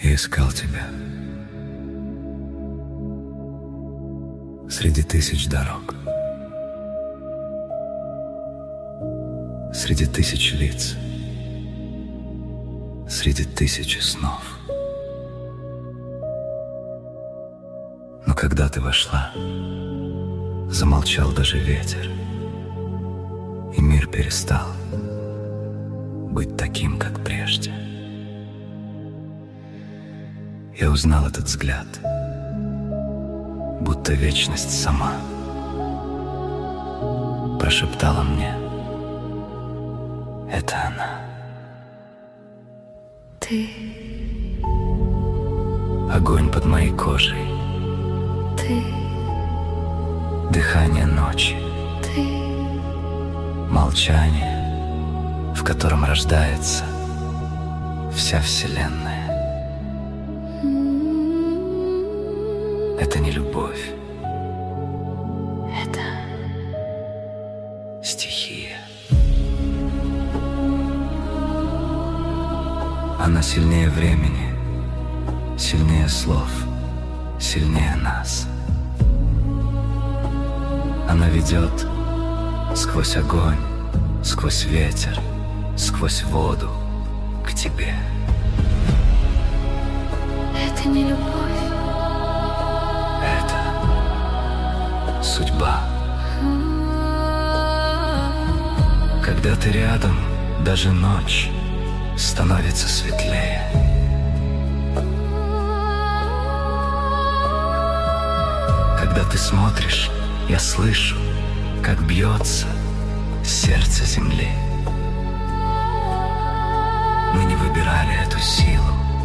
Я искал тебя среди тысяч дорог, среди тысяч лиц, среди тысячи снов. Но когда ты вошла, замолчал даже ветер, и мир перестал быть таким, как прежде. Я узнал этот взгляд, будто вечность сама прошептала мне: это она. Ты. Огонь под моей кожей. Ты. Дыхание ночи. Ты. Молчание, в котором рождается вся вселенная. Это не любовь. Это стихия. Она сильнее времени, сильнее слов, сильнее нас. Она ведет сквозь огонь, сквозь ветер, сквозь воду к тебе. Это не любовь. Это судьба. Когда ты рядом, даже ночь становится светлее. Когда ты смотришь, я слышу, как бьется сердце земли. Мы не выбирали эту силу.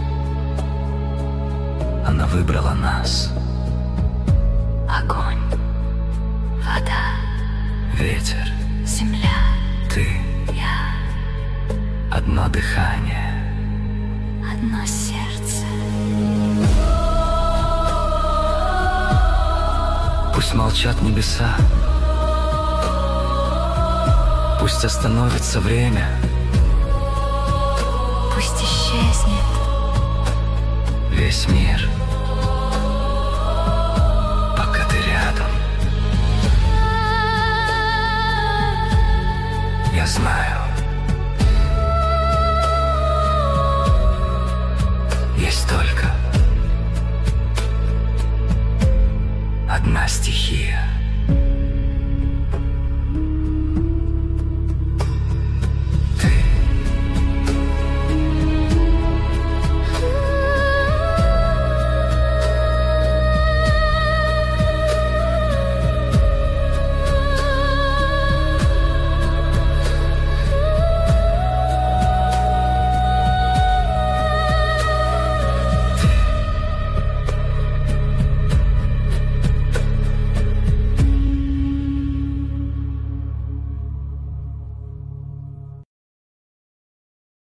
Она выбрала нас. Огонь, вода, ветер, земля, ты, я. Одно дыхание, одно сердце. Пусть молчат небеса, пусть остановится время, пусть исчезнет весь мир, пока ты рядом. Я знаю.